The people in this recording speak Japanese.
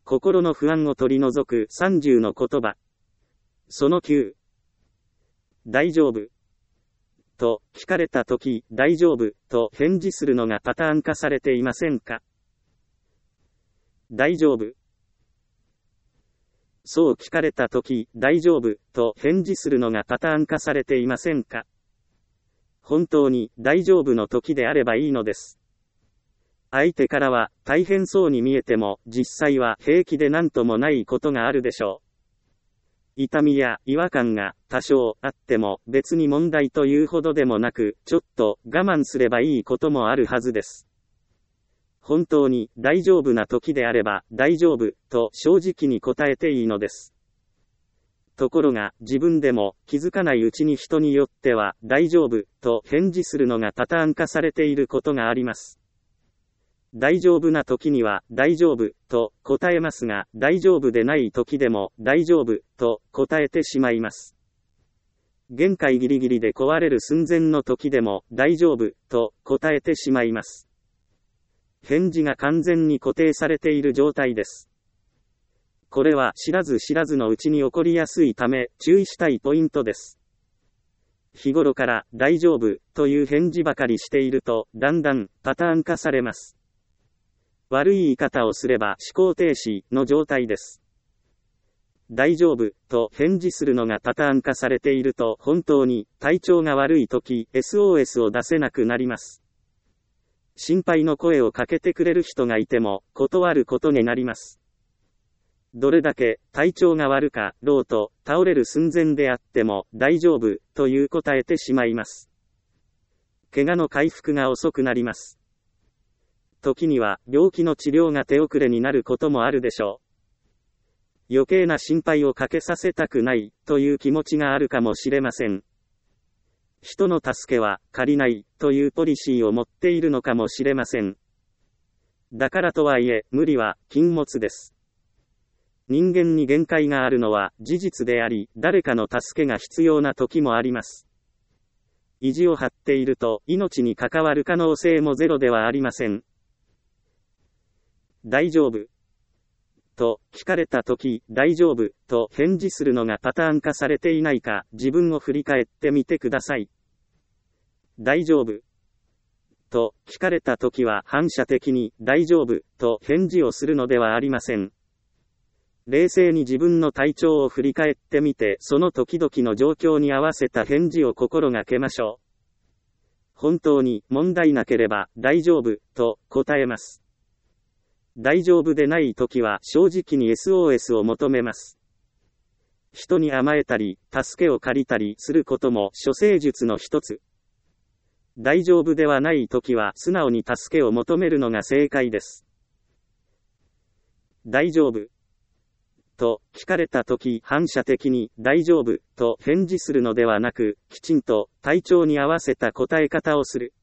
心の不安を取り除く30の言葉。その9。大丈夫。と聞かれたとき、大丈夫と返事するのがパターン化されていませんか？大丈夫。そう聞かれたとき、大丈夫と返事するのがパターン化されていませんか？本当に大丈夫の時であればいいのです。相手からは大変そうに見えても、実際は平気で何ともないことがあるでしょう。痛みや違和感が多少あっても別に問題というほどでもなく、ちょっと我慢すればいいこともあるはずです。本当に大丈夫な時であれば大丈夫と正直に答えていいのです。ところが自分でも気づかないうちに人によっては大丈夫と返事するのがパターン化されていることがあります。大丈夫な時には大丈夫と答えますが、大丈夫でない時でも大丈夫と答えてしまいます。限界ギリギリで壊れる寸前の時でも大丈夫と答えてしまいます。返事が完全に固定されている状態です。これは知らず知らずのうちに起こりやすいため注意したいポイントです。日頃から大丈夫という返事ばかりしているとだんだんパターン化されます。悪い言い方をすれば思考停止の状態です。大丈夫と返事するのがパターン化されていると本当に体調が悪いとき SOS を出せなくなります。心配の声をかけてくれる人がいても断ることになります。どれだけ体調が悪かろうと倒れる寸前であっても大丈夫という答えてしまいます。怪我の回復が遅くなります。時には病気の治療が手遅れになることもあるでしょう。余計な心配をかけさせたくないという気持ちがあるかもしれません。人の助けは借りないというポリシーを持っているのかもしれません。だからとはいえ無理は禁物です。人間に限界があるのは事実であり、誰かの助けが必要な時もあります。意地を張っていると命に関わる可能性もゼロではありません。大丈夫と聞かれたとき、大丈夫と返事するのがパターン化されていないか、自分を振り返ってみてください。大丈夫と聞かれたときは反射的に大丈夫と返事をするのではありません。冷静に自分の体調を振り返ってみて、その時々の状況に合わせた返事を心がけましょう。本当に問題なければ大丈夫と答えます。大丈夫でないときは正直に SOS を求めます。人に甘えたり、助けを借りたりすることも処世術の一つ。大丈夫ではないときは素直に助けを求めるのが正解です。大丈夫と聞かれたとき、反射的に大丈夫と返事するのではなく、きちんと体調に合わせた答え方をする。